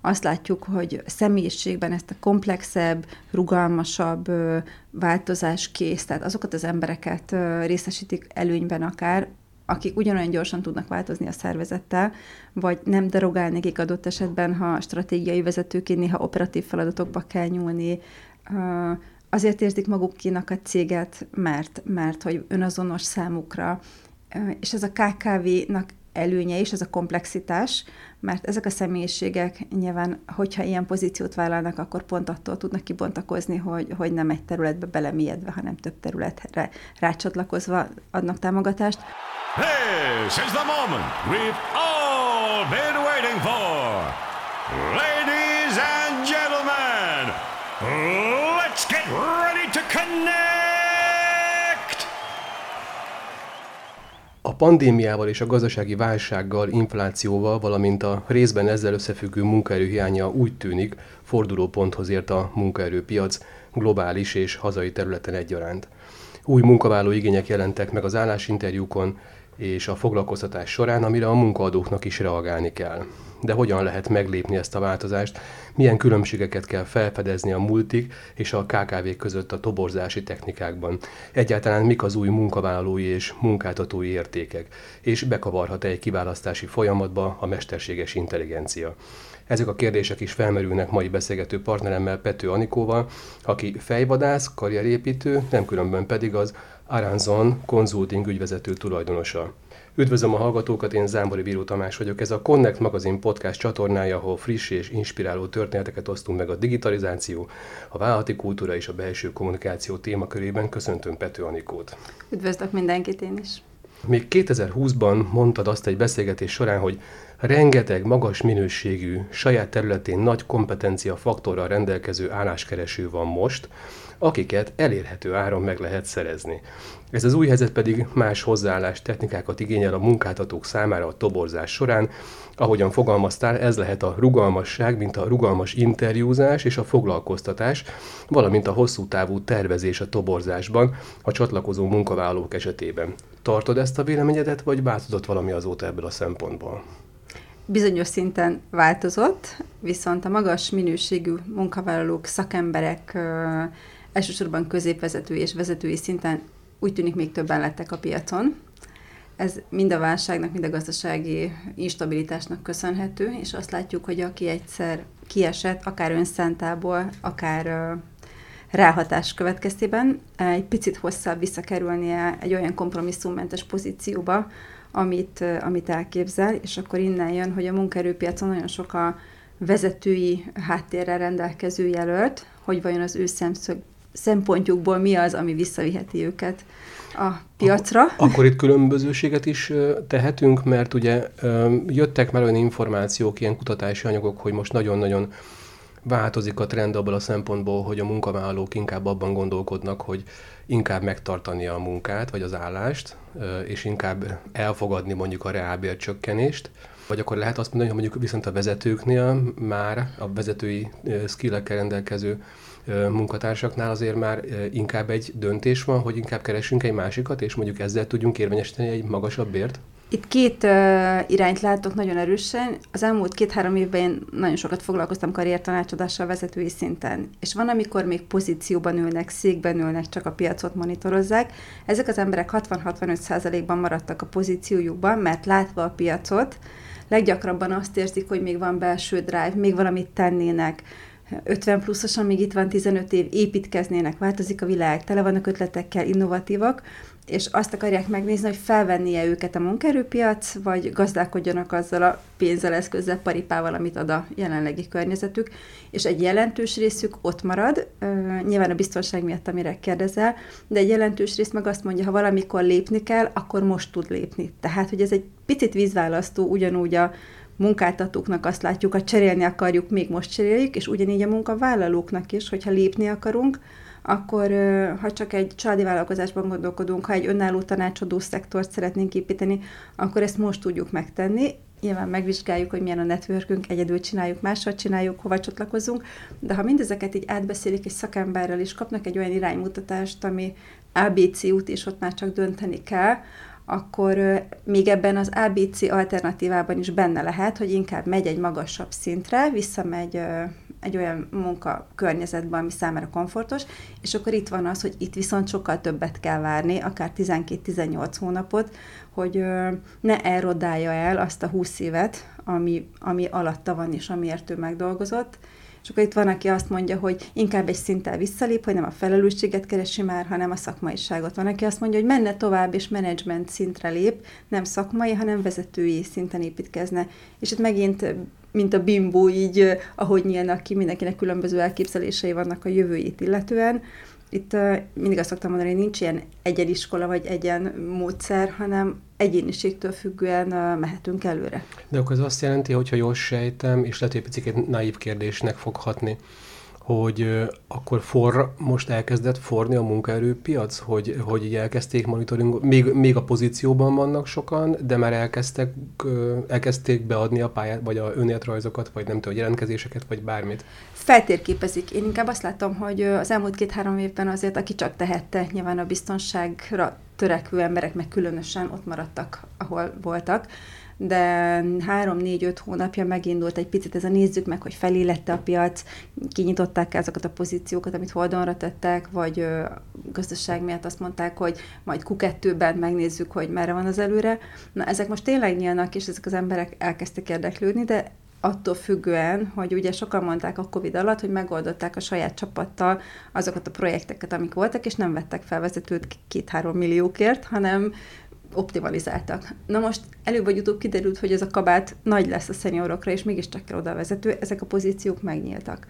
azt látjuk, hogy személyiségben ezt a komplexebb, rugalmasabb változáskész, tehát azokat az embereket részesítik előnyben akár, akik ugyanolyan gyorsan tudnak változni a szervezettel, vagy nem derogál nekik adott esetben, ha stratégiai vezetőként néha operatív feladatokba kell nyúlni, azért érzik magukénak a céget, mert hogy önazonos számukra, és ez a KKV-nak előnye is, ez a komplexitás, mert ezek a személyiségek nyilván, hogyha ilyen pozíciót vállalnak, akkor pont attól tudnak kibontakozni, hogy nem egy területbe belemélyedve, hanem több területre rácsatlakozva adnak támogatást. This is the moment we've all been waiting for. Ladies and gentlemen, let's get ready to connect! A pandémiával és a gazdasági válsággal, inflációval, valamint a részben ezzel összefüggő munkaerőhiánya úgy tűnik, fordulóponthoz ért a munkaerőpiac globális és hazai területen egyaránt. Új munkavállaló igények jelentek meg az állásinterjúkon és a foglalkoztatás során, amire a munkaadóknak is reagálni kell. De hogyan lehet meglépni ezt a változást? Milyen különbségeket kell felfedezni a multik és a KKV-k között a toborzási technikákban? Egyáltalán mik az új munkavállalói és munkáltatói értékek? És bekavarhat-e egy kiválasztási folyamatba a mesterséges intelligencia? Ezek a kérdések is felmerülnek mai beszélgető partneremmel, Pető Anikóval, aki fejvadász, karrierépítő, nem különben pedig az Aranzon Consulting ügyvezető tulajdonosa. Üdvözlöm a hallgatókat, én Zámbori Bíró Tamás vagyok. Ez a Connect Magazine podcast csatornája, ahol friss és inspiráló történeteket osztunk meg a digitalizáció, a vállalati kultúra és a belső kommunikáció témakörében. Köszöntöm Pető Anikót. Üdvözlök mindenkit én is. Még 2020-ban mondtad azt egy beszélgetés során, hogy rengeteg magas minőségű, saját területén nagy kompetencia faktorral rendelkező álláskereső van most, akiket elérhető áron meg lehet szerezni. Ez az új helyzet pedig más hozzáállás technikákat igényel a munkáltatók számára a toborzás során. Ahogyan fogalmaztál, ez lehet a rugalmasság, mint a rugalmas interjúzás és a foglalkoztatás, valamint a hosszú távú tervezés a toborzásban a csatlakozó munkavállalók esetében. Tartod ezt a véleményedet, vagy változott valami azóta ebből a szempontból? Bizonyos szinten változott, viszont a magas minőségű munkavállalók, szakemberek elsősorban középvezető és vezetői szinten úgy tűnik még többen lettek a piacon. Ez mind a válságnak, mind a gazdasági instabilitásnak köszönhető, és azt látjuk, hogy aki egyszer kiesett, akár önszántából, akár ráhatás következtében, egy picit hosszabb visszakerülnie egy olyan kompromisszummentes pozícióba, amit elképzel, és akkor innen jön, hogy a munkaerőpiacon nagyon sok a vezetői háttérrel rendelkező jelölt, hogy vajon az ő szempontjukból mi az, ami visszaviheti őket a piacra. Akkor itt különbözőséget is tehetünk, mert ugye jöttek már olyan információk, ilyen kutatási anyagok, hogy most nagyon-nagyon változik a trend abban a szempontból, hogy a munkavállalók inkább abban gondolkodnak, hogy inkább megtartani a munkát, vagy az állást, és inkább elfogadni mondjuk a reálbércsökkenést, vagy akkor lehet azt mondani, hogy mondjuk viszont a vezetőknél már a vezetői skillekkel rendelkező munkatársaknál azért már inkább egy döntés van, hogy inkább keresünk egy másikat, és mondjuk ezzel tudjunk érvényesíteni egy magasabb bért? Itt két irányt látok nagyon erősen. Az elmúlt 2-3 évben én nagyon sokat foglalkoztam karriertanácsadással vezetői szinten. És van, amikor még pozícióban ülnek, székben ülnek, csak a piacot monitorozzák. Ezek az emberek 60-65%-ban maradtak a pozíciójukban, mert látva a piacot, leggyakrabban azt érzik, hogy még van belső drive, még valamit tennének. 50 pluszosan még itt van 15 év, építkeznének, változik a világ, tele vannak ötletekkel, innovatívak, és azt akarják megnézni, hogy felvennie őket a munkaerőpiac, vagy gazdálkodjanak azzal a pénzzel, eszközzel, paripával, amit ad a jelenlegi környezetük, és egy jelentős részük ott marad, nyilván a biztonság miatt, amire kérdezel, de egy jelentős rész meg azt mondja, ha valamikor lépni kell, akkor most tud lépni. Tehát, hogy ez egy picit vízválasztó, ugyanúgy a munkáltatóknak azt látjuk, ha cserélni akarjuk, még most cseréljük, és ugyanígy a munkavállalóknak is, hogyha lépni akarunk, akkor ha csak egy családi vállalkozásban gondolkodunk, ha egy önálló tanácsadó szektort szeretnénk építeni, akkor ezt most tudjuk megtenni. Nyilván megvizsgáljuk, hogy milyen a networkünk, egyedül csináljuk, mással csináljuk, hova csatlakozunk, de ha mindezeket így átbeszélik egy szakemberrel, és kapnak egy olyan iránymutatást, ami ABC út, és ott már csak dönteni kell, akkor még ebben az ABC alternatívában is benne lehet, hogy inkább megy egy magasabb szintre, visszamegy egy olyan munkakörnyezetben, ami számára komfortos, és akkor itt van az, hogy itt viszont sokkal többet kell várni, akár 12-18 hónapot, hogy ne elrodálja el azt a 20 évet, ami alatta van, és amiért ő megdolgozott. És akkor itt van, aki azt mondja, hogy inkább egy szinttel visszalép, hogy nem a felelősséget keresi már, hanem a szakmaiságot. Van, aki azt mondja, hogy menne tovább, és menedzsment szintre lép, nem szakmai, hanem vezetői szinten építkezne. És itt megint, mint a bimbó, így, ahogy nyílnak ki, mindenkinek különböző elképzelései vannak a jövőjét illetően. Itt mindig azt szoktam mondani, hogy nincs ilyen egyeniskola vagy egyen módszer, hanem egyéniségtől függően mehetünk előre. De akkor ez azt jelenti, hogyha jól sejtem, és lehet, hogy picit naív kérdésnek fog hatni, hogy akkor most elkezdett forni a munkaerőpiac, hogy így elkezdték monitoring, még a pozícióban vannak sokan, de már elkezdték beadni a pályát, vagy a önéletrajzokat, vagy nem tudom, jelentkezéseket, vagy bármit. Feltérképezik. Én inkább azt látom, hogy az elmúlt 2-3 évben azért, aki csak tehette, nyilván a biztonságra törekvő emberek meg különösen ott maradtak, ahol voltak, de 3-4-5 hónapja megindult egy picit ez a nézzük meg, hogy felélette a piac, kinyitották azokat a pozíciókat, amit holdonra tettek, vagy gazdaság miatt azt mondták, hogy majd Q2-ben megnézzük, hogy merre van az előre. Na, ezek most tényleg nyílnak, és ezek az emberek elkezdtek érdeklődni, de attól függően, hogy ugye sokan mondták a Covid alatt, hogy megoldották a saját csapattal azokat a projekteket, amik voltak, és nem vettek fel vezetőt 2-3 milliókért, hanem optimalizáltak. Na most előbb vagy utóbb kiderült, hogy ez a kabát nagy lesz a szeniorokra, és mégiscsak kell oda a vezető, ezek a pozíciók megnyíltak.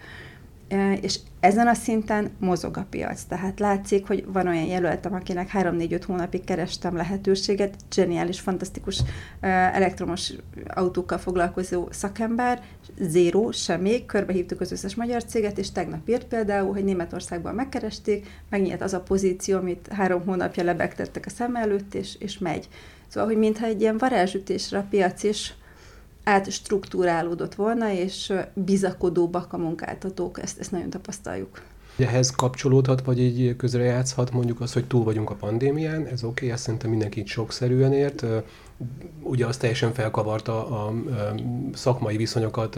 És ezen a szinten mozog a piac. Tehát látszik, hogy van olyan jelöltem, akinek 3-4-5 hónapig kerestem lehetőséget, zseniális, fantasztikus elektromos autókkal foglalkozó szakember, zéró, semmi, körbehívtuk az összes magyar céget, és tegnap írt például, hogy Németországban megkeresték, megnyílt az a pozíció, amit 3 hónapja lebegtettek a szem előtt, és megy. Szóval, hogy mintha egy ilyen varázsütésre a piac is átstruktúrálódott volna, és bizakodóbbak a munkáltatók, ezt nagyon tapasztaljuk. Ehhez kapcsolódhat, vagy így közrejátszhat mondjuk az, hogy túl vagyunk a pandémián, ez oké, ezt szerintem mindenki így sokszerűen ért. Ugye az teljesen felkavarta a szakmai viszonyokat,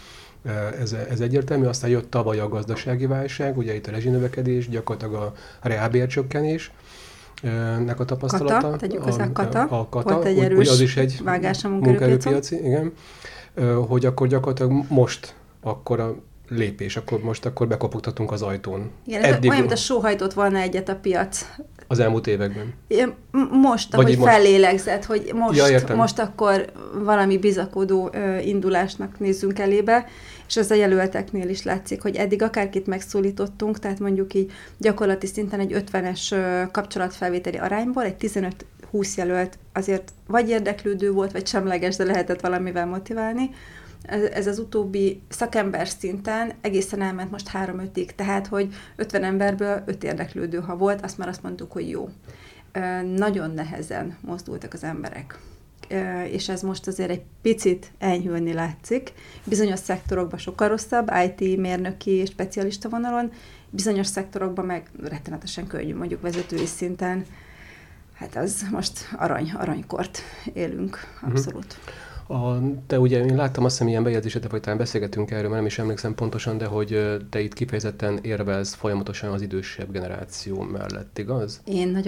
ez egyértelmű, aztán jött tavaly a gazdasági válság, ugye itt a rezsinövekedés, gyakorlatilag a reálbércsökkenés, nek a tapasztalata. Kata, tegyük hozzá, a Kata. Volt egy erős az is egy vágás a munkaerőpiaci, igen. Hogy akkor gyakorlatilag most akkor a lépés, akkor bekopogtatunk az ajtón. Igen, ez olyan, mint a sóhajtott volna egyet a piac. Az elmúlt években. Most, ahogy fellélegzett, hogy most akkor valami bizakodó indulásnak nézzünk elébe, és ez a jelölteknél is látszik, hogy eddig akárkit megszólítottunk, tehát mondjuk így gyakorlati szinten egy 50-es kapcsolatfelvételi arányból, egy 15-20 jelölt azért vagy érdeklődő volt, vagy semleges, de lehetett valamivel motiválni. Ez az utóbbi szakember szinten egészen elment most 3-5-ig, tehát hogy 50 emberből 5 érdeklődő, ha volt, azt már azt mondtuk, hogy jó. Nagyon nehezen mozdultak az emberek. És ez most azért egy picit enyhülni látszik. Bizonyos szektorokban sokkal rosszabb, IT, mérnöki, specialista vonalon, bizonyos szektorokban meg rettenetesen könnyű, mondjuk vezetői szinten. Hát az most aranykort élünk, abszolút. Te ugye, én láttam azt hiszem ilyen bejegyzésetek, vagy talán beszélgetünk erről, mert nem is emlékszem pontosan, de hogy te itt kifejezetten érvelsz folyamatosan az idősebb generáció mellett, igaz? Én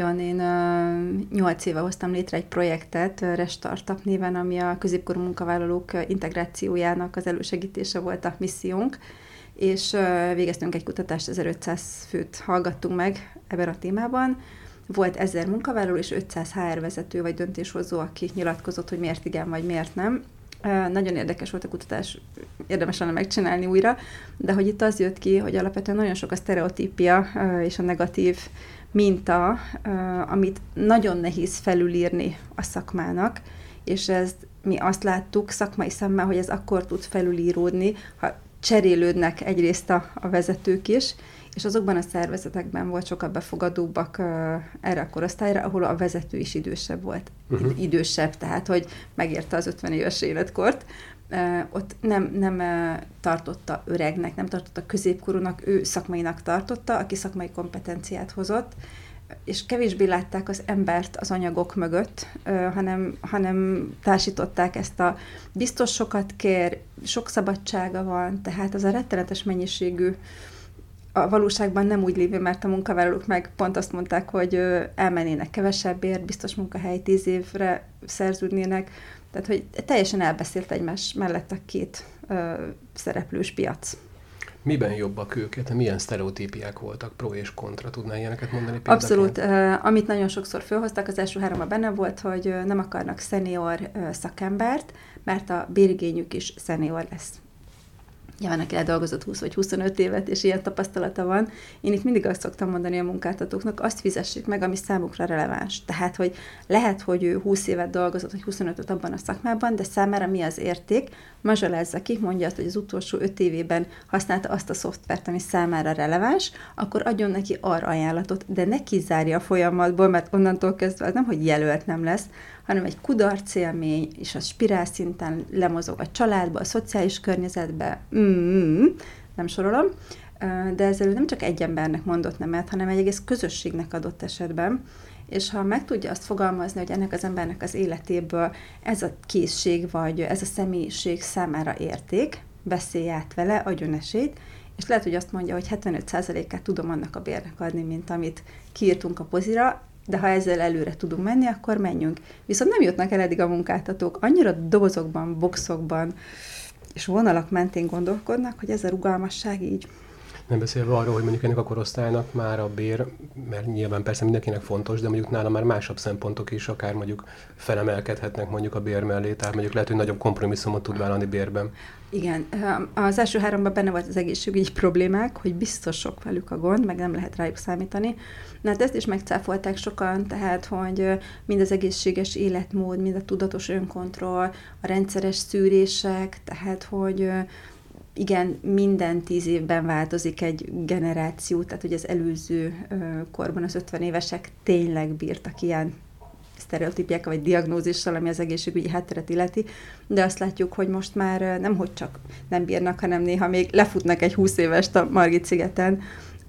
8 éve hoztam létre egy projektet, Restartup néven, ami a középkorú munkavállalók integrációjának az elősegítése volt a missziónk, és végeztünk egy kutatást, 1500 főt hallgattunk meg ebben a témában. Volt 1000 munkavállaló és 500 HR vezető vagy döntéshozó, aki nyilatkozott, hogy miért igen, vagy miért nem. Nagyon érdekes volt a kutatás, érdemes lenne megcsinálni újra, de hogy itt az jött ki, hogy alapvetően nagyon sok a sztereotípia és a negatív minta, amit nagyon nehéz felülírni a szakmának, és ezt mi azt láttuk szakmai szemmel, hogy ez akkor tud felülíródni, ha cserélődnek egyrészt a vezetők is, és azokban a szervezetekben volt sokkal befogadóbbak erre a korosztályra, ahol a vezető is idősebb volt. Idősebb, tehát, hogy megérte az 50 éves életkort. Ott nem tartotta öregnek, nem tartotta középkorúnak, ő szakmainak tartotta, aki szakmai kompetenciát hozott. és kevésbé látták az embert az anyagok mögött, hanem társították ezt a biztos sokat kér, sok szabadsága van, tehát az a rettenetes mennyiségű a valóságban nem úgy lévő, mert a munkavállalók meg pont azt mondták, hogy elmennének kevesebbért, biztos munkahely 10 évre szerződnének, tehát hogy teljesen elbeszélt egymás mellett a két szereplős piac. Miben jobbak őket? Milyen sztereotípiák voltak, pro és kontra? Tudnál ilyeneket mondani például? Abszolút. Amit nagyon sokszor fölhoztak, az első 3-ban benne volt, hogy nem akarnak szenior szakembert, mert a bérigényük is szenior lesz. Nyilván, aki eldolgozott 20 vagy 25 évet, és ilyen tapasztalata van. Én itt mindig azt szoktam mondani a munkáltatóknak, azt fizessék meg, ami számukra releváns. Tehát, hogy lehet, hogy ő 20 évet dolgozott, vagy 25-öt abban a szakmában, de számára mi az érték, mazsolázza ki, mondja azt, hogy az utolsó 5 évében használta azt a szoftvert, ami számára releváns, akkor adjon neki arra ajánlatot, de ne kizárja a folyamatból, mert onnantól kezdve az nem, hogy jelölt nem lesz, hanem egy kudarc élmény, és a spirál szinten lemozog a családba, a szociális környezetbe, nem sorolom, de ezzel nem csak egy embernek mondott nemet, hanem egy egész közösségnek adott esetben, és ha meg tudja azt fogalmazni, hogy ennek az embernek az életéből ez a készség, vagy ez a személyiség számára érték, beszélj át vele, adjon esélyt, és lehet, hogy azt mondja, hogy 75%-át tudom annak a bérnek adni, mint amit kiírtunk a pozira, de ha ezzel előre tudunk menni, akkor menjünk. Viszont nem jutnak el eddig a munkáltatók, annyira dobozokban, boxokban és vonalak mentén gondolkodnak, hogy ez a rugalmasság így. Nem beszélve arról, hogy mondjuk ennek a korosztálynak már a bér, mert nyilván persze mindenkinek fontos, de mondjuk nála már másabb szempontok is akár mondjuk felemelkedhetnek mondjuk a bér mellé, tehát mondjuk lehet, hogy nagyobb kompromisszumot tud vállalni bérben. Igen, az első 3-ban benne volt az egészségügyi problémák, hogy biztos sok velük a gond, meg nem lehet rájuk számítani. Na hát ezt is megcáfolták sokan, tehát, hogy mind az egészséges életmód, mind a tudatos önkontroll, a rendszeres szűrések, tehát, hogy igen, minden 10 évben változik egy generáció, tehát, hogy az előző korban az 50 évesek tényleg bírtak ilyen sztereotípiákkal vagy diagnózissal, ami az egészségügyi hátteret illeti, de azt látjuk, hogy most már nem hogy csak nem bírnak, hanem néha még lefutnak egy 20 évest a Margit-szigeten,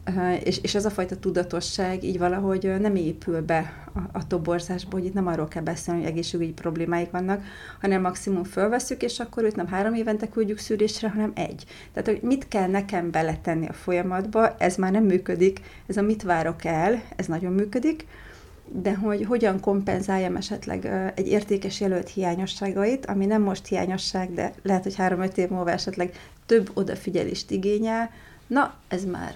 és ez a fajta tudatosság így valahogy nem épül be a toborzásba, hogy itt nem arról kell beszélni, hogy egészségügyi problémáik vannak, hanem maximum fölveszük, és akkor őt nem 3 évente küldjük szűrésre, hanem 1. Tehát, hogy mit kell nekem beletenni a folyamatba, ez már nem működik, ez a mit várok el, ez nagyon működik, de hogy hogyan kompenzáljam esetleg egy értékes jelölt hiányosságait, ami nem most hiányosság, de lehet, hogy 3-5 év múlva esetleg több odafigyelést igényel, na, ez már...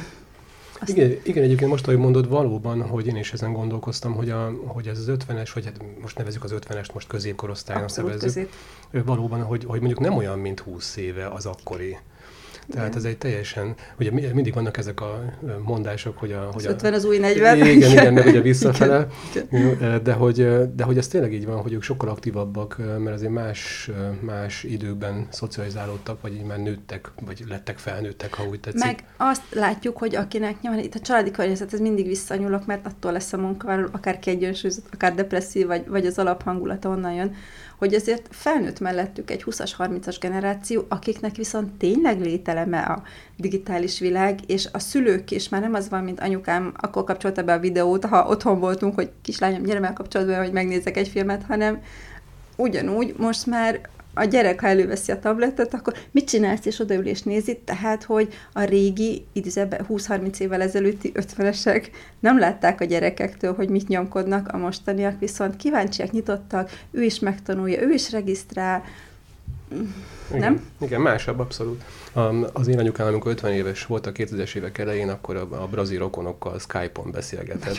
Igen, egyébként most, ahogy mondod, valóban, hogy én is ezen gondolkoztam, hogy ez az 50-es, vagy hát most nevezzük az 50-est, most középkorosztálynak nevezzük, valóban, hogy mondjuk nem olyan, mint 20 éve az akkori. Tehát ez egy teljesen, ugye mindig vannak ezek a mondások, hogy az 50 az új 40. Igen, meg ugye visszafele. De hogy ez tényleg így van, hogy ők sokkal aktívabbak, mert azért más időkben szocializálódtak, vagy így már nőttek, vagy lettek felnőttek, ha úgy tetszik. Meg azt látjuk, hogy akinek nyilván itt a családi környezet, ez mindig visszanyúlok, mert attól lesz a munkavállaló, akár kiegyensúlyozott, akár depresszív, vagy az alaphangulata onnan jön, hogy ezért felnőtt mellettük egy 20-as, 30-as generáció, akiknek viszont tényleg lételeme a digitális világ, és a szülők is már nem az van, mint anyukám, akkor kapcsolta be a videót, ha otthon voltunk, hogy kislányom, gyere meg kapcsolatban, hogy megnézzek egy filmet, hanem ugyanúgy most már a gyerek, ha előveszi a tabletet, akkor mit csinálsz, és odaül és nézi, tehát, hogy a régi, 20-30 évvel ezelőtti 50-esek nem látták a gyerekektől, hogy mit nyomkodnak, a mostaniak viszont kíváncsiak, nyitottak, ő is megtanulja, ő is regisztrál, nem? Igen, másabb, abszolút. Az én anyukám, amikor 50 éves volt a 2000-es évek elején, akkor a brazil rokonokkal Skype-on beszélgetett,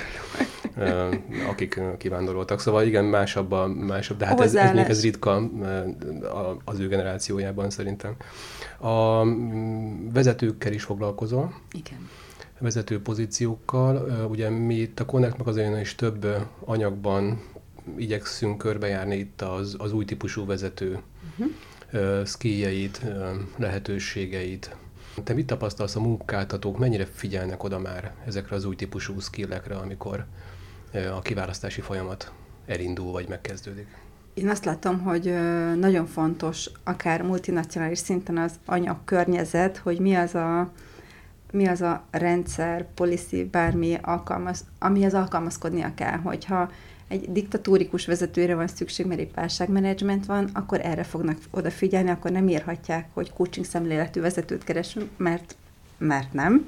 akik kivándoroltak. Szóval igen, másabb, de hát ez ritka az ő generációjában szerintem. A vezetőkkel is foglalkozol. Igen. Vezető pozíciókkal. Ugye mi itt a Connect magazinen is több anyagban igyekszünk körbejárni itt az új típusú vezető skilljeit, lehetőségeit. Te mit tapasztalsz, a munkáltatók mennyire figyelnek oda már ezekre az új típusú skillekre, amikor a kiválasztási folyamat elindul vagy megkezdődik? Én azt látom, hogy nagyon fontos, akár multinacionális szinten az anyagkörnyezet, hogy mi az a mi az a rendszer, policy, bármi amihez alkalmazkodnia kell, hogyha egy diktatórikus vezetőre van szükség, mert egy válságmenedzsment van, akkor erre fognak odafigyelni, akkor nem írhatják, hogy coaching szemléletű vezetőt keresünk, mert nem.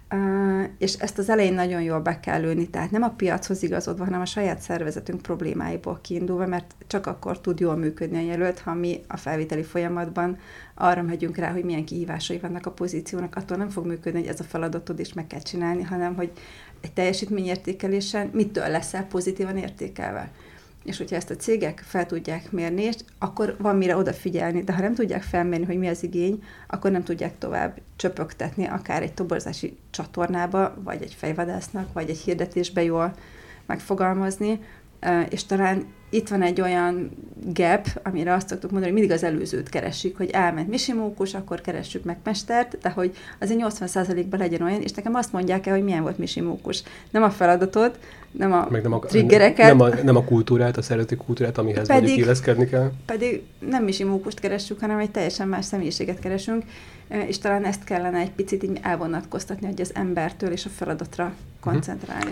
És ezt az elején nagyon jól be kell lőni, tehát nem a piachoz igazodva, hanem a saját szervezetünk problémáiból kiindulva, mert csak akkor tud jól működni a jelölt, ha mi a felvételi folyamatban arra megyünk rá, hogy milyen kihívásai vannak a pozíciónak, attól nem fog működni, hogy ez a feladatod is meg kell csinálni, hanem hogy egy teljesítményértékelésen mitől leszel pozitívan értékelve. És hogyha ezt a cégek fel tudják mérni, akkor van mire odafigyelni, de ha nem tudják felmérni, hogy mi az igény, akkor nem tudják tovább csöpögtetni akár egy toborzási csatornába, vagy egy fejvadásznak, vagy egy hirdetésbe jól megfogalmazni, és talán itt van egy olyan gap, amire azt szoktuk mondani, hogy mindig az előzőt keressük, hogy elment Misimókus, akkor keressük meg mestert, de hogy azért 80%-ban legyen olyan, és nekem azt mondják el, hogy milyen volt Misimókus. Nem a feladatod, nem a triggereket. Nem a kultúrát, a szerető kultúrát, amihez mondjuk illeszkedni kell. Pedig nem Misimókust keressük, hanem egy teljesen más személyiséget keresünk, és talán ezt kellene egy picit így elvonatkoztatni, hogy az embertől és a feladatra koncentrálni.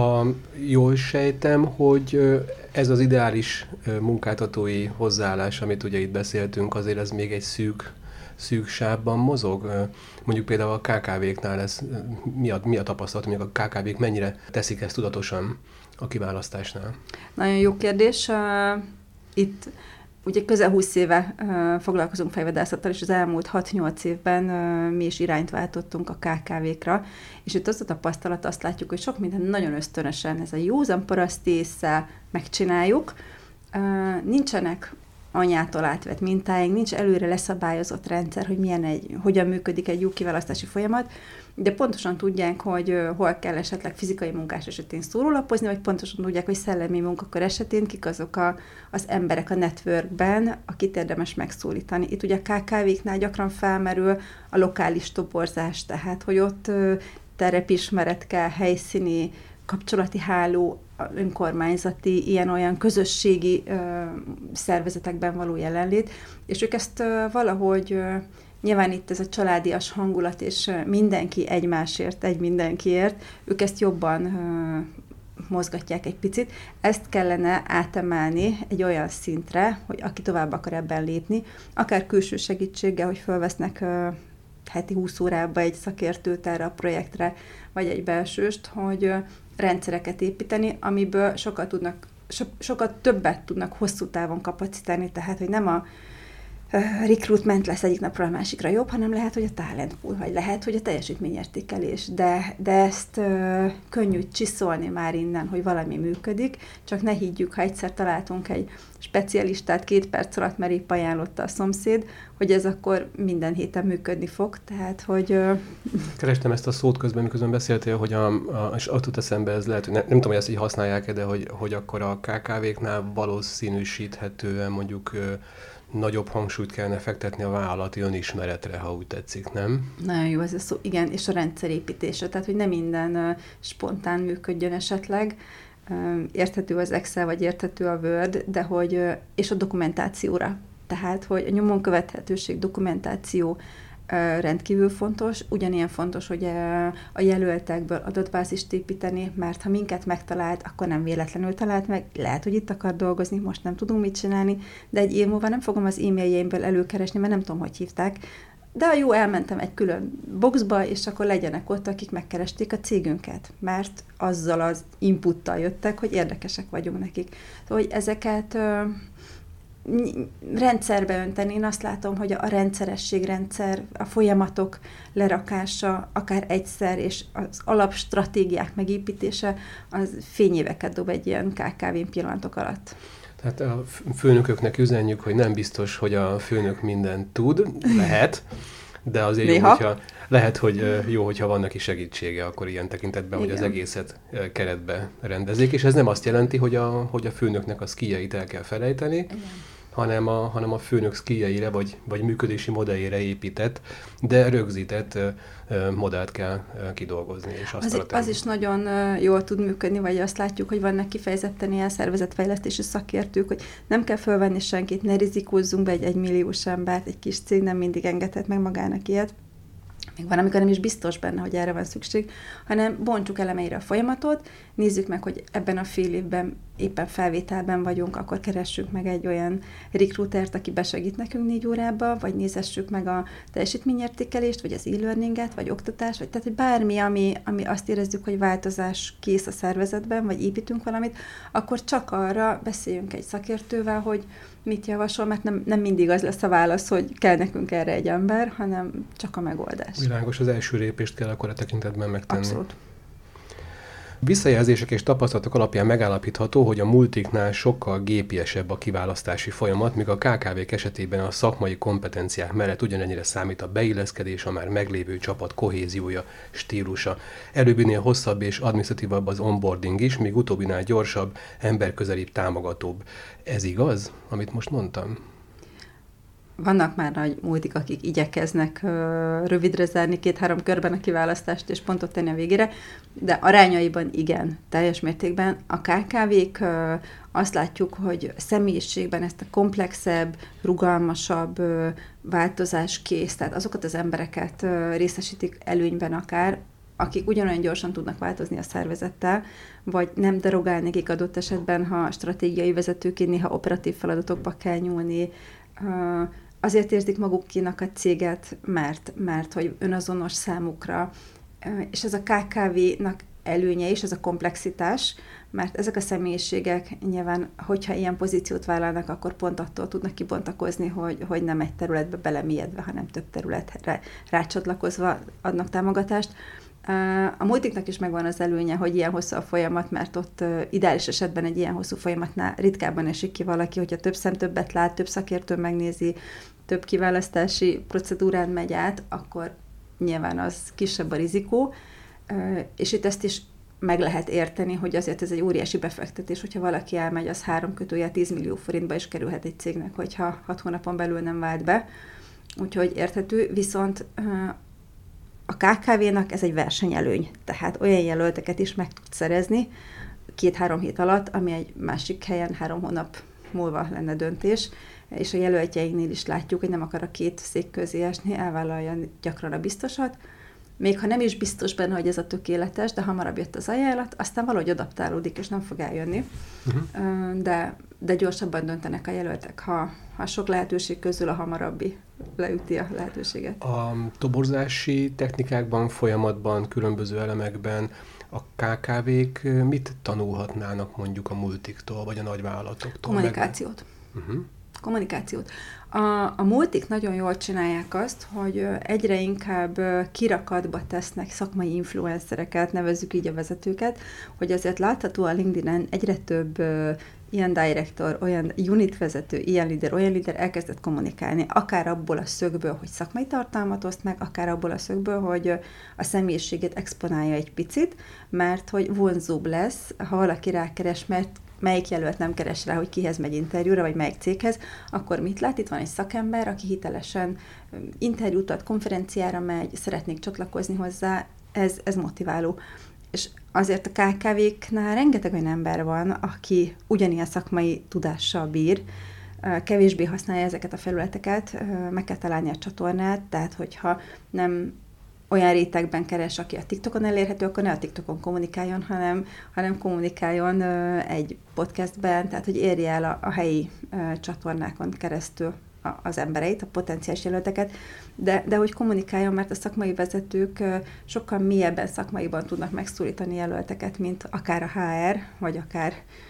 Jól sejtem, hogy ez az ideális munkáltatói hozzáállás, amit ugye itt beszéltünk, azért ez még egy szűk sávban mozog. Mondjuk például a KKV-knál ez mi a tapasztalat, mondjuk a KKV-k mennyire teszik ezt tudatosan a kiválasztásnál? Nagyon jó kérdés. Itt ugye közel 20 éve foglalkozunk fejvadászattal, és az elmúlt 6-8 évben mi is irányt váltottunk a KKV-kra, és itt az a tapasztalat, azt látjuk, hogy sok minden nagyon ösztönösen, ez a józan paraszti ésszel megcsináljuk. Nincsenek anyától átvett mintáink, nincs előre leszabályozott rendszer, hogy hogyan működik egy jó kiválasztási folyamat, de pontosan tudják, hogy hol kell esetleg fizikai munkás esetén szórólapozni, vagy pontosan tudják, hogy szellemi munkakör esetén kik azok az emberek a networkben, akit érdemes megszólítani. Itt ugye a KKV-knál gyakran felmerül a lokális toborzás, tehát hogy ott terepismeret kell, helyszíni, kapcsolati háló, önkormányzati, ilyen-olyan közösségi szervezetekben való jelenlét, és ők ezt valahogy, nyilván itt ez a családias hangulat, és mindenki egymásért, egy mindenkiért, ők ezt jobban mozgatják egy picit. Ezt kellene átemelni egy olyan szintre, hogy aki tovább akar ebben lépni, akár külső segítséggel, hogy felvesznek heti 20 órába egy szakértőt erre a projektre, vagy egy belsőst, hogy rendszereket építeni, amiből sokat többet tudnak hosszú távon kapacitálni, tehát hogy nem a recruitment lesz egyik napról a másikra jobb, hanem lehet, hogy a talent pool, vagy lehet, hogy a teljesítményértékelés, de ezt könnyű csiszolni már innen, hogy valami működik, csak ne higgyük, ha egyszer találtunk egy specialistát 2 perc alatt, mert épp ajánlotta a szomszéd, hogy ez akkor minden héten működni fog, tehát, hogy... Kerestem ezt a szót közben, miközben beszéltél, hogy és ott jut eszembe, ez lehet, hogy nem tudom, hogy ezt így használják-e, de hogy akkor a KKV-knál valószínűsíthetően mondjuk nagyobb hangsúlyt kellene fektetni a vállalati önismeretre, ha úgy tetszik, nem? Nagyon jó ez a szó, igen, és a rendszerépítése, tehát hogy nem minden spontán működjön esetleg, érthető az Excel, vagy érthető a Word, de hogy, és a dokumentációra, tehát hogy a nyomon követhetőség, dokumentáció rendkívül fontos, ugyanilyen fontos, hogy a jelöltekből adatbázist építeni, mert ha minket megtalált, akkor nem véletlenül talált meg, lehet, hogy itt akar dolgozni, most nem tudunk mit csinálni, de egy év múlva nem fogom az e-mailjeimből előkeresni, mert nem tudom, hogy hívták, de jó, elmentem egy külön boxba, és akkor legyenek ott, akik megkeresték a cégünket, mert azzal az inputtal jöttek, hogy érdekesek vagyunk nekik. Szóval, hogy ezeket rendszerbe önteni, én azt látom, hogy a rendszerességrendszer, a folyamatok lerakása, akár egyszer, és az alapstratégiák megépítése, az fényéveket dob egy ilyen KKV-n pillanatok alatt. Tehát a főnököknek üzenjük, hogy nem biztos, hogy a főnök mindent tud, lehet, de azért jó, hogyha van neki segítsége, akkor ilyen tekintetben, igen, hogy az egészet keretbe rendezik, és ez nem azt jelenti, hogy a főnöknek a skilljeit el kell felejteni, igen, hanem a főnök skilljeire vagy működési modelljére épített, de rögzített modellt kell kidolgozni, és az is nagyon jól tud működni, vagy azt látjuk, hogy vannak kifejezetten ilyen szervezetfejlesztési szakértők, hogy nem kell fölvenni senkit, ne rizikózzunk be egy 1 milliós embert, egy kis cég nem mindig engedhet meg magának ilyet. még van, amikor nem is biztos benne, hogy erre van szükség, hanem bontsuk elemeire a folyamatot, nézzük meg, hogy ebben a fél évben éppen felvételben vagyunk, akkor keressük meg egy olyan recruitert, aki besegít nekünk 4 órába, vagy nézessük meg a teljesítményértékelést, vagy az e-learninget, vagy oktatást, vagy tehát, hogy bármi, ami azt érezzük, hogy változás kész a szervezetben, vagy építünk valamit, akkor csak arra beszéljünk egy szakértővel, hogy mit javasol, mert nem mindig az lesz a válasz, hogy kell nekünk erre egy ember, hanem csak a megoldás. Világos, az első lépést kell akkor a tekintetben megtenni. Abszolút. Visszajelzések és tapasztalatok alapján megállapítható, hogy a multiknál sokkal gépiesebb a kiválasztási folyamat, míg a KKV-k esetében a szakmai kompetenciák mellett ugyanennyire számít a beilleszkedés, a már meglévő csapat kohéziója, stílusa. Előbbinél hosszabb és adminisztratívabb az onboarding is, míg utóbbinál gyorsabb, emberközelibb, támogatóbb. Ez igaz, amit most mondtam? Vannak már nagy multik, akik igyekeznek rövidre zárni 2-3 körben a kiválasztást és pontot tenni a végére, de arányaiban igen, teljes mértékben. A KKV-k azt látjuk, hogy személyiségben ezt a komplexebb, rugalmasabb változáskész, tehát azokat az embereket részesítik előnyben akár, akik ugyanolyan gyorsan tudnak változni a szervezettel, vagy nem derogál nekik adott esetben, ha stratégiai vezetőként néha operatív feladatokba kell nyúlni, azért érzik magukénak a céget, mert hogy önazonos számukra, és ez a KKV-nak előnye is, ez a komplexitás, mert ezek a személyiségek nyilván, hogyha ilyen pozíciót vállalnak, akkor pont attól tudnak kibontakozni, hogy nem egy területbe belemélyedve, hanem több területre rácsatlakozva adnak támogatást. A multiknak is megvan az előnye, hogy ilyen hosszú a folyamat, mert ott ideális esetben egy ilyen hosszú folyamatnál ritkábban esik ki valaki, hogyha több szem többet lát, több szakértő megnézi, több kiválasztási procedúrán megy át, akkor nyilván az kisebb a rizikó, és itt ezt is meg lehet érteni, hogy azért ez egy óriási befektetés, hogyha valaki elmegy, az 3-10 millió forintba is kerülhet egy cégnek, hogyha 6 hónapon belül nem vált be. Úgyhogy érthető, viszont a KKV-nak ez egy versenyelőny, tehát olyan jelölteket is meg tud szerezni 2-3 hét alatt, ami egy másik helyen 3 hónap múlva lenne döntés, és a jelöltjeinknél is látjuk, hogy nem akar a 2 szék közé esni, elvállalja gyakran a biztosat, még ha nem is biztos benne, hogy ez a tökéletes, de hamarabb jött az ajánlat, aztán valahogy adaptálódik, és nem fog eljönni. De gyorsabban döntenek a jelöltek, ha sok lehetőség közül a hamarabbi leüti a lehetőséget. A toborzási technikákban, folyamatban, különböző elemekben a KKV-k mit tanulhatnának mondjuk a multiktól, vagy a nagyvállalatoktól? Kommunikációt. Kommunikációt. A multik nagyon jól csinálják azt, hogy egyre inkább kirakatba tesznek szakmai influencereket, nevezzük így a vezetőket, hogy azért látható a LinkedIn-en egyre több ilyen director, olyan unit vezető, ilyen líder elkezdett kommunikálni, akár abból a szögből, hogy szakmai tartalmat oszt meg, akár abból a szögből, hogy a személyiségét exponálja egy picit, mert hogy vonzóbb lesz, ha valaki rákeres, mert melyik jelölt nem keres rá, hogy kihez megy interjúra, vagy melyik céghez, akkor mit lát? Itt van egy szakember, aki hitelesen interjút ad, konferenciára megy, szeretnék csatlakozni hozzá, ez motiváló. És azért a KKV-knál rengeteg olyan ember van, aki ugyanilyen szakmai tudással bír, kevésbé használja ezeket a felületeket, meg kell találni a csatornát, tehát hogyha nem olyan rétegben keres, aki a TikTokon elérhető, akkor ne a TikTokon kommunikáljon, hanem kommunikáljon egy podcastben, tehát hogy érje el a helyi csatornákon keresztül az embereit, a potenciális jelölteket, de hogy kommunikáljon, mert a szakmai vezetők sokkal mélyebben szakmaiban tudnak megszólítani jelölteket, mint akár a HR, vagy akár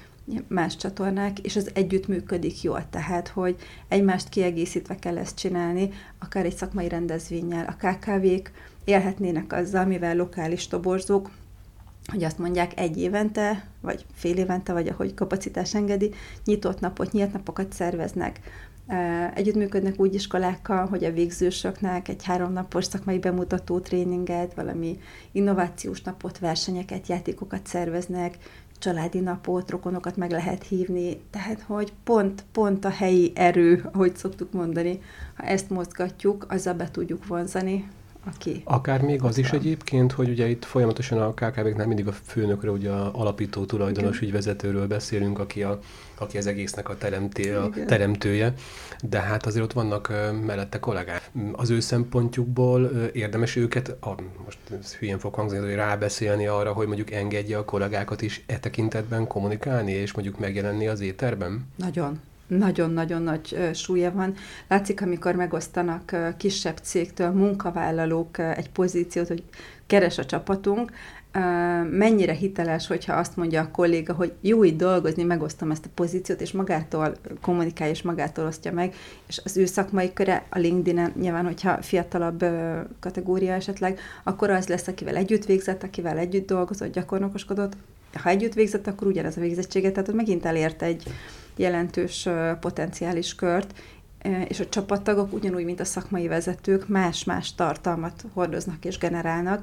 más csatornák, és az együtt működik jól, tehát, hogy egymást kiegészítve kell ezt csinálni, akár egy szakmai rendezvénnyel. A KKV-k élhetnének azzal, mivel lokális toborzók, hogy azt mondják 1 évente, vagy fél évente, vagy ahogy kapacitás engedi, nyílt napokat szerveznek. Együttműködnek úgy iskolákkal, hogy a végzősöknek egy 3 napos szakmai bemutató tréninget, valami innovációs napot, versenyeket, játékokat szerveznek, családi napot, rokonokat meg lehet hívni, tehát hogy pont a helyi erő, ahogy szoktuk mondani, ha ezt mozgatjuk, azzal be tudjuk vonzani aki... Akár még az is egyébként, hogy ugye itt folyamatosan a KKV-knál mindig a főnökről, ugye a alapító tulajdonos ügyvezetőről beszélünk, aki az egésznek a teremtője, de hát azért ott vannak mellette kollégák. Az ő szempontjukból érdemes őket, most hülyén fog hangzni, hogy rábeszélni arra, hogy mondjuk engedje a kollégákat is e tekintetben kommunikálni, és mondjuk megjelenni az éterben? Nagyon-nagyon nagy súlya van. Látszik, amikor megosztanak kisebb cégtől munkavállalók egy pozíciót, hogy keres a csapatunk, mennyire hiteles, hogyha azt mondja a kolléga, hogy jó itt dolgozni, megosztom ezt a pozíciót, és magától kommunikálja, és magától osztja meg, és az ő szakmai köre a LinkedIn-en nyilván, hogyha fiatalabb kategória esetleg, akkor az lesz, akivel együtt végzett, akivel együtt dolgozott, gyakornokoskodott. Ha együtt végzett, akkor ugyanez a végzettséget, tehát ott megint elért egy jelentős potenciális kört, és a csapattagok ugyanúgy, mint a szakmai vezetők, más-más tartalmat hordoznak és generálnak,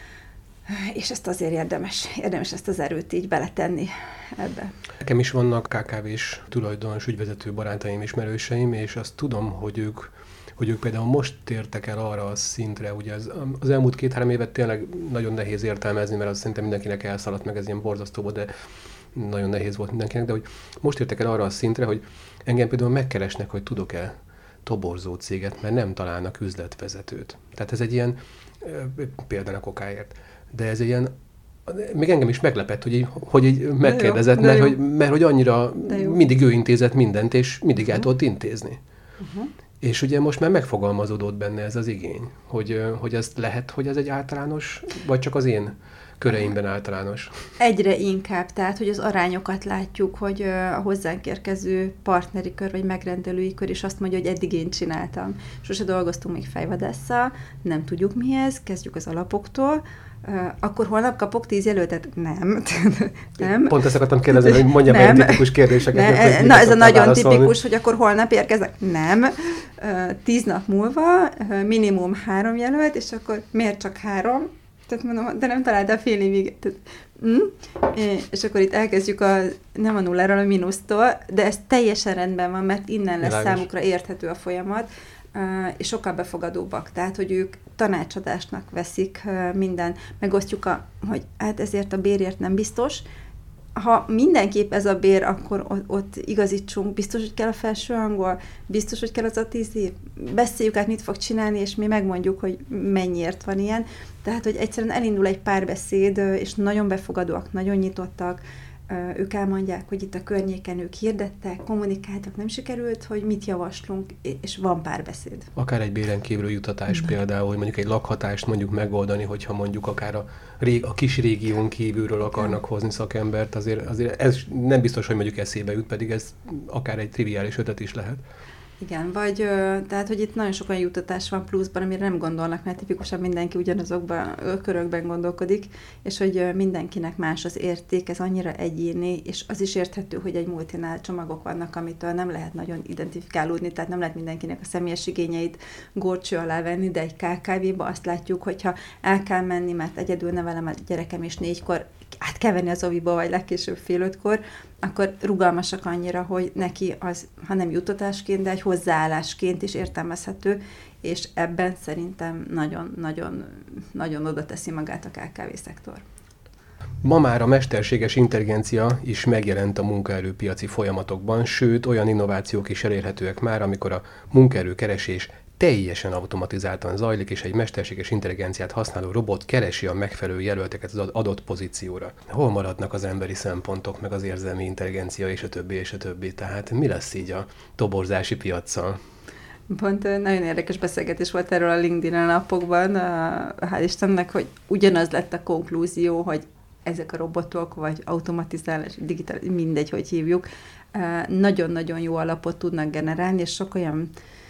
és ezt azért érdemes ezt az erőt így beletenni ebbe. Nekem is vannak KKV-s tulajdonos ügyvezető barátaim, ismerőseim, és azt tudom, hogy ők például most tértek el arra a szintre, ugye az elmúlt 2-3 évet tényleg nagyon nehéz értelmezni, mert az szerintem mindenkinek elszaladt meg, ez ilyen borzasztó volt, de nagyon nehéz volt mindenkinek, de hogy most értek el arra a szintre, hogy engem például megkeresnek, hogy tudok-e toborzó céget, mert nem találnak üzletvezetőt. Tehát ez egy ilyen, példának okáért, de ez egy ilyen, még engem is meglepett, hogy így megkérdezett, mert hogy annyira mindig ő intézett mindent, és mindig el tudott intézni. És ugye most már megfogalmazódott benne ez az igény, hogy ez lehet, hogy ez egy általános, vagy csak az én köreimben általános. Egyre inkább, tehát, hogy az arányokat látjuk, hogy a hozzánk érkező partneri kör, vagy megrendelői kör is azt mondja, hogy eddig én csináltam. Sose dolgoztunk még fejvadásszal, nem tudjuk mi ez, kezdjük az alapoktól, akkor holnap kapok 10 jelöltet? Nem. Pont ezt akartam kérdezni, hogy mondjam egy tipikus kérdéseket. Na, ez a nagyon tipikus, hogy akkor holnap érkezek? Nem. 10 nap múlva minimum 3 jelölt, és akkor miért csak 3? Tehát mondom, de nem találtál fél évig. És akkor itt elkezdjük nem a nulláról, a mínusztól, de ez teljesen rendben van, mert innen lesz számukra érthető a folyamat, és sokkal befogadóbbak. Tehát, hogy ők tanácsadásnak veszik minden. Megosztjuk, hogy hát ezért a bérért nem biztos. Ha mindenképp ez a bér, akkor ott igazítsunk. Biztos, hogy kell a felső angol? Biztos, hogy kell az a 10 év? Beszéljük át, mit fog csinálni, és mi megmondjuk, hogy mennyiért van ilyen. Tehát, hogy egyszerűen elindul egy párbeszéd, és nagyon befogadóak, nagyon nyitottak. Ők elmondják, hogy itt a környéken ők hirdettek, kommunikáltak, nem sikerült, hogy mit javaslunk, és van párbeszéd. Akár egy béren kívüli jutatás például, hogy mondjuk egy lakhatást mondjuk megoldani, hogyha mondjuk akár a kis régión kívülről akarnak hozni szakembert, azért ez nem biztos, hogy mondjuk eszébe jut, pedig ez akár egy triviális ötlet is lehet. Igen, vagy tehát, hogy itt nagyon sok olyan juttatás van pluszban, amire nem gondolnak, mert tipikusan mindenki ugyanazokban a körökben gondolkodik, és hogy mindenkinek más az érték, ez annyira egyéni, és az is érthető, hogy egy multinál csomagok vannak, amitől nem lehet nagyon identifikálódni, tehát nem lehet mindenkinek a személyes igényeit górcső alá venni, de egy KKV-ba azt látjuk, hogyha el kell menni, mert egyedül nevelem a gyerekem, és 4-kor át kell venni az oviba, vagy legkésőbb 4:30, akkor rugalmasak annyira, hogy neki az, ha nem juttatásként, de egy hozzáállásként is értelmezhető, és ebben szerintem nagyon oda teszi magát a KKV-szektor. Ma már a mesterséges intelligencia is megjelent a munkaerőpiaci folyamatokban, sőt, olyan innovációk is elérhetőek már, amikor a munkaerőkeresés teljesen automatizáltan zajlik, és egy mesterséges intelligenciát használó robot keresi a megfelelő jelölteket az adott pozícióra. Hol maradnak az emberi szempontok, meg az érzelmi intelligencia, és a többi, és a többi? Tehát mi lesz így a toborzási piaccal? Pont nagyon érdekes beszélgetés volt erről a LinkedIn-en napokban, hál' Istennek, hogy ugyanaz lett a konklúzió, hogy ezek a robotok, vagy automatizálás, digital, mindegy, hogy hívjuk, nagyon-nagyon jó alapot tudnak generálni, és sok olyan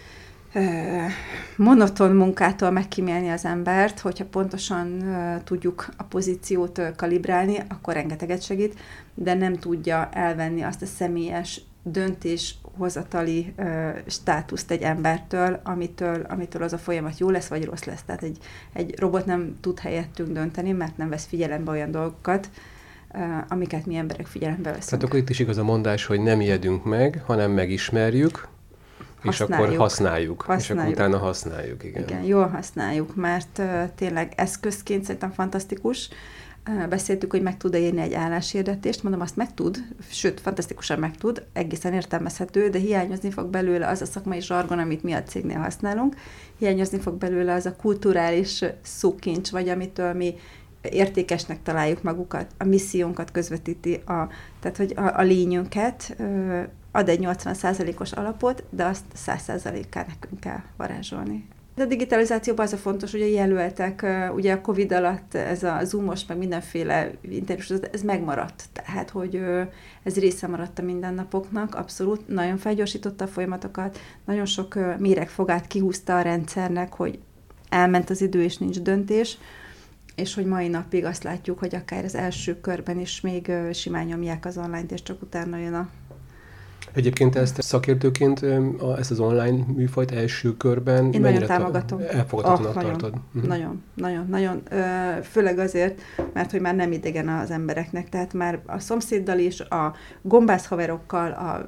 monoton munkától megkímélni az embert, hogyha pontosan tudjuk a pozíciót kalibrálni, akkor rengeteget segít, de nem tudja elvenni azt a személyes döntéshozatali státuszt egy embertől, amitől az a folyamat jó lesz, vagy rossz lesz. Tehát egy robot nem tud helyettünk dönteni, mert nem vesz figyelembe olyan dolgokat, amiket mi emberek figyelembe veszünk. Tehát akkor itt is igaz a mondás, hogy nem ijedünk meg, hanem megismerjük, És akkor használjuk. És akkor utána használjuk, igen. Igen, jól használjuk, mert tényleg eszközként szerintem fantasztikus. Beszéltük, hogy meg tud írni egy álláshirdetést, mondom, azt meg tud, sőt, fantasztikusan meg tud, egészen értelmezhető, de hiányozni fog belőle az a szakmai zsargon, amit mi a cégnél használunk, hiányozni fog belőle az a kulturális szókincs, vagy amitől mi értékesnek találjuk magukat, a missziónkat közvetíti, tehát hogy a lényünket, ad egy 80%-os alapot, de azt 100%-kal nekünk kell varázsolni. De a digitalizációban az a fontos, hogy a jelöltek, ugye a Covid alatt ez a Zoom-os, meg mindenféle interjús, ez megmaradt. Tehát, hogy ez része maradt a mindennapoknak, abszolút. Nagyon felgyorsította a folyamatokat, nagyon sok méregfogát kihúzta a rendszernek, hogy elment az idő, és nincs döntés, és hogy mai napig azt látjuk, hogy akár az első körben is még simán nyomják az online-t, és csak utána jön a... Egyébként ezt szakértőként, ezt az online műfajt első körben... Én nagyon támogatom. Elfogadhatónak tartod? Nagyon. Főleg azért, mert hogy már nem idegen az embereknek, tehát már a szomszéddal is, a gombász haverokkal,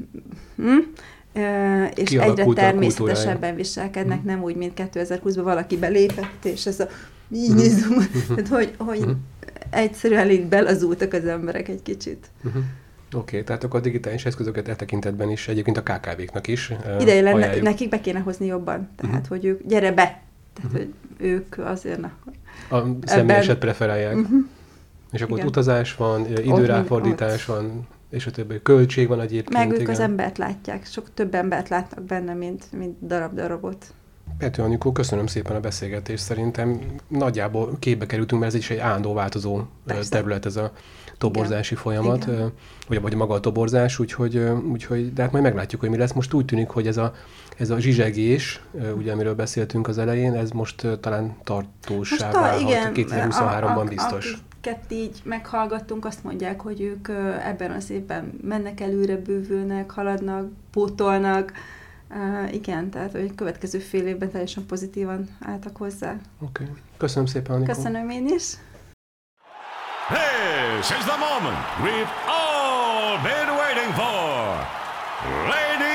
és egyre természetesebben viselkednek, nem úgy, mint 2020-ban valaki belépett, és ez a tehát, hogy egyszerűen így belazultak az emberek egy kicsit. Oké, tehát akkor a digitális eszközöket e tekintetben is, egyébként a KKV-knak is ideje lenne, nekik be kéne hozni jobban. Tehát, hogy ők, gyere be! Tehát, hogy ők azért... A személyeset preferálják. És akkor ott utazás van, időráfordítás van, és a többi költség van egyébként. Meg ők az embert látják, sok több embert látnak benne, mint darabot. Pető Anikó, köszönöm szépen a beszélgetést. Szerintem nagyjából képbe kerültünk, mert ez is egy állandó változó terület, ez a toborzási folyamat, vagy maga a toborzás, úgyhogy de hát majd meglátjuk, hogy mi lesz. Most úgy tűnik, hogy ez a zsizsegés, ugye amiről beszéltünk az elején, ez most talán tartósá válhat, 2023-ban biztos. Akiket így meghallgattunk, azt mondják, hogy ők ebben az évben mennek előre, bővülnek, haladnak, pótolnak. Igen, tehát hogy a következő fél évben teljesen pozitívan álltak hozzá. Oké. Köszönöm szépen, Anikó. Köszönöm én is. This is the moment we've all been waiting for. Ladies